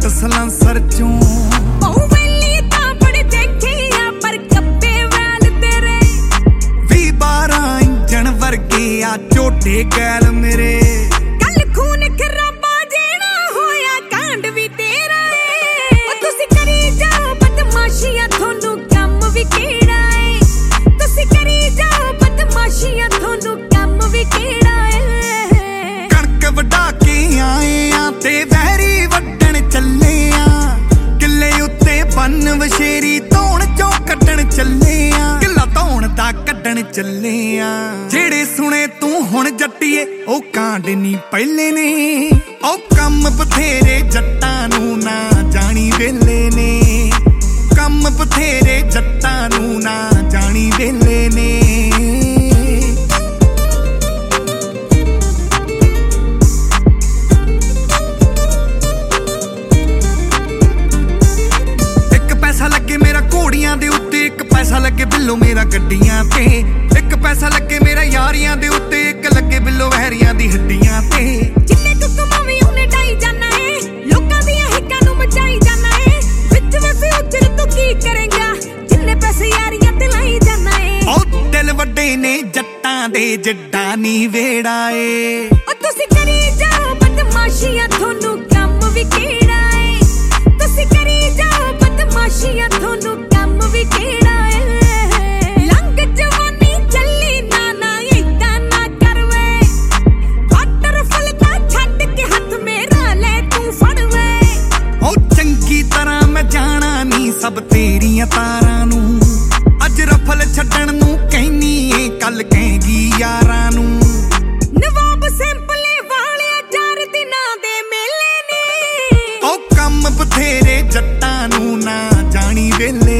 silencer ਚੋਂ ਉਹ ਵੇਲੀ ਤਾਂ ਬੜੇ ਦੇਖੇ ਆ ਪਰ ਕੱਪੇ ਵੈਲ ਤੇਰੇ 20-12 ਇੰਜਣ ਵਰਗੇ ਆ ਝੋਟੇ ਗੈਲ ਮੇਰੇ ਕੱਲ ਖੂਨ ਖਰਾਬਾ ਜਿਹੜਾ ਹੋਇਆ ਕਾਂਡ ਵੀ ਤੇਰਾ ਏ ਉਹ ਤੁਸੀਂ ਕਰੀ ਜਾਓ ਬਦਮਾਸ਼ੀਆਂ ਤੁਹਾਨੂੰ ਕੰਮ ਵੀ ਕਿਹੜਾ ਏ ਤੁਸੀਂ ਕਰੀ ਜਾਓ ਬਦਮਾਸ਼ੀਆਂ ਤੁਹਾਨੂੰ ਕੰਮ ਵੀ ਕਿਹੜਾ ਏ ਕਣਕ ਵਢਾ ਕੇ ਆਏ ਆ ਤੇ ਵਹਿਰੀ ਵੱਢਣ ਚੱਲੇ ਆ ਕਿੱਲੇ ਉੱਤੇ ਬੰਨ ਵਸ਼ੇਰੀ ਧੌਣ ਚੋਂ ਕੱਢਣ ਚੱਲੇ ਆ ਕਿੱਲਾ ਧੌਣ ਦਾ ਕੱਢਣ ਚੱਲੇ ਆ ਜਿਹੜੇ ਸੁਣੇ ਤੂੰ ਹੁਣ ਜੱਟੀਏ ਉਹ ਕਾਂਡ ਨਹੀਂ ਪਹਿਲੇ ਨੇ ਉਹ ਕੰਮ ਬਥੇਰੇ ਜੱਟਾਂ ਨੂੰ ਨਾ ਜਾਣੀ ਵੇਲੇ ਨੇ ਕੰਮ ਬਥੇਰੇ ਜੱਟਾਂ ਨੂੰ ਨਾ ਜਾਣੀ ਵੇਲੇ ਨੇ ਘੋੜੀਆਂ ਦੇ ਉੱਤੇ ਇੱਕ ਪੈਸਾ ਲੱਗੇ ਬਿੱਲੋ ਮੇਰਾ ਗੱਡੀਆਂ ਤੇ ਇੱਕ ਪੈਸਾ ਲੱਗੇ ਮੇਰਾ ਯਾਰੀਆਂ ਦੇ ਉੱਤੇ ਇੱਕ ਲੱਗੇ ਬਿੱਲੋ ਵਹਿਰੀਆਂ ਦੀ ਹੱਡੀਆਂ ਤੇ ਜਿੰਨੇ ਤੂੰ ਕਮਾਵੀ ਉਹਨੇ ਡਾਈ ਜਾਣਾ ਏ ਲੋਕਾਂ ਦੀਆਂ ਹਿੱਕਾਂ ਨੂੰ ਮਚਾਈ ਜਾਣਾ ਏ ਵਿੱਚ ਵੇ ਫਿਊਚਰ ਤੂੰ ਕੀ ਕਰੇਂਗਾ ਜਿੰਨੇ ਪੈਸੇ ਯਾਰੀਆਂ ਤੇ ਲਾਈ ਜਾਣਾ ਏ ਉਹ ਦਿਲ ਵੱਡੇ ਨੇ ਜੱਟਾਂ ਦੇ ਜੱਡਾ ਨੀ ਵੇੜਾ ਏ ਉਹ ਤੁਸੀਂ ਕਰੀ ਜਾਓ ਬਦਮਾਸ਼ੀਆਂ ਤੁਹਾਨੂੰ ਕੰਮ ਵੀ ਕਿਹੜਾ ਏ ਤੁਸੀਂ ਕਰੀ ਜਾਓ ਬਦਮਾਸ਼ੀਆਂ ਤੁਹਾਨੂੰ ਕੰਮ ਵੀ ਕਿਹੜਾ ਏ ਲੰਘ ਜਵਾਨੀ ਚੱਲੀ ਨਾ ਏਦਾਂ ਨਾ ਕਰਵੇ ਵਾਟਰ ਫਲਕਾ ਛੱਡ ਕੇ ਹੱਥ ਮੇਰਾ ਲੈ ਤੂੰ ਫੜਵੇ ਉਹ ਚੰਗੀ ਤਰ੍ਹਾਂ ਮੈਂ ਜਾਣਾ ਨੀ ਸਭ ਤੇਰੀਆਂ ਤਾਰਾਂ ਨੂੰ ਅੱਜ ਰਫਲ ਛੱਡਣ ਨੂੰ ਕਹਿਨੀ ਏ ਕੱਲ ਕਹੇਗੀ ਯਾਰਾਂ ਨੂੰ ਨਵਾਬ ਸਿੰਪਲੇ ਵਾਲਿਆ 4 ਦਿਨਾਂ ਦੇ ਮੇਲੇ ਨੇ ਉਹ ਕੰਮ ਬਥੇਰੇ ਜੱਟਾਂ ਨੂੰ ਨਾ ਜਾਣੀ ਵੇਲੇ